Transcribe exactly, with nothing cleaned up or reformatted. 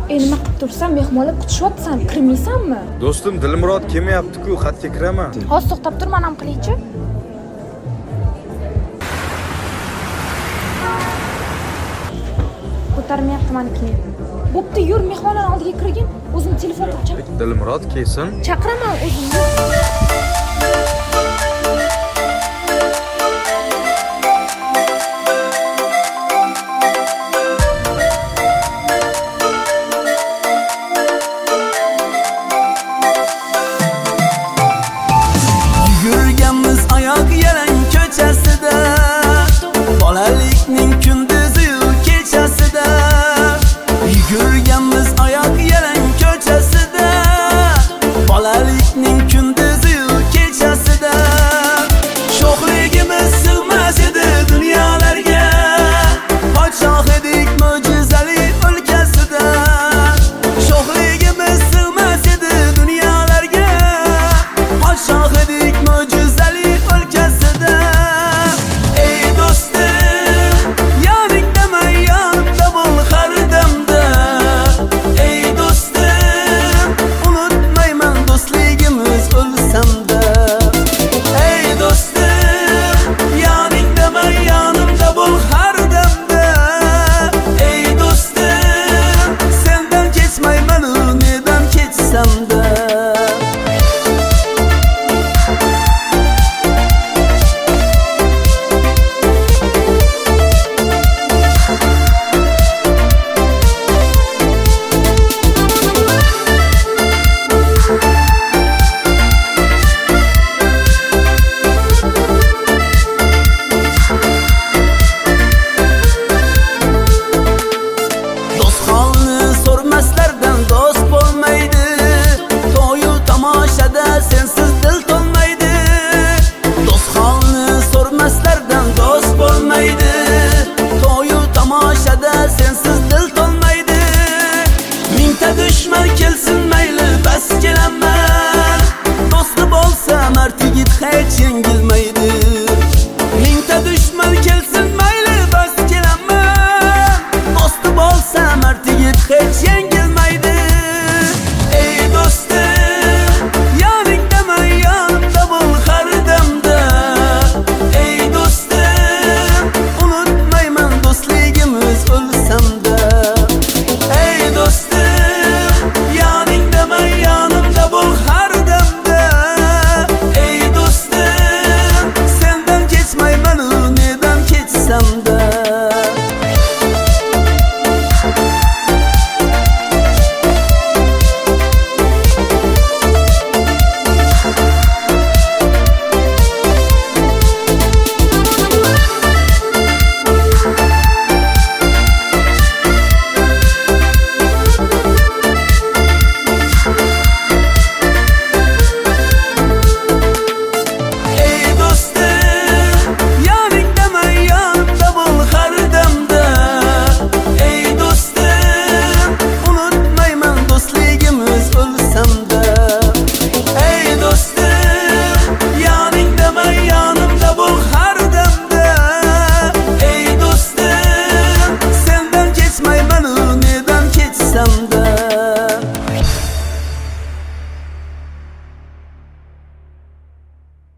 E nima qilib tursan? Mehmonlar kutishyapsan, kirmaysanmi? Do'stim Dilmurod kelmayapti-ku, xatga kiraman. Hozir to'xtab tur, men ham qilaychi. Ko'tarmayapti menikini. Bo'pti, yur, mehmonlar oldiga kirgin. O'zim telefon topcham. Dilmurod kelsin. Chaqiraman o'zim. Yurganmiz oyoq yalang ko'chasida, bolalikning kunduzi kechasida. Yurganmiz oyoq yalang ko'chasida, bolalikning kunduzi kechasida. Sho'xligimiz sig'mas edi dunyolarga, podshoh edik mo'jizali o'lkasida. Sho'xligimiz sig'mas edi dunyolarga, podshoh edik mo'jizali o'lkasida. Ey do'stim, yoningdama, yonimda bo'l har damda. Ey do'stim, unutmayman do'stligimiz o'lsamda. Ey do'stim, yoningdama, yonimda bo'l har damda. Ey do'stim, sendan kechmayman, nedan kechsamda. Do'st holni so'rmaslardan do'st bo'lmaydi. To'yu tomoshada sensiz dil to'lmaydi. Do'st holni so'rmaslardan do'st bo'lmaydi. To'yu tomoshada sensiz dil to'lmaydi. Mingta dushman kelsin mayli, bas kelaman. Do'sti bo'lsa mard yigit hech yengilmaydi.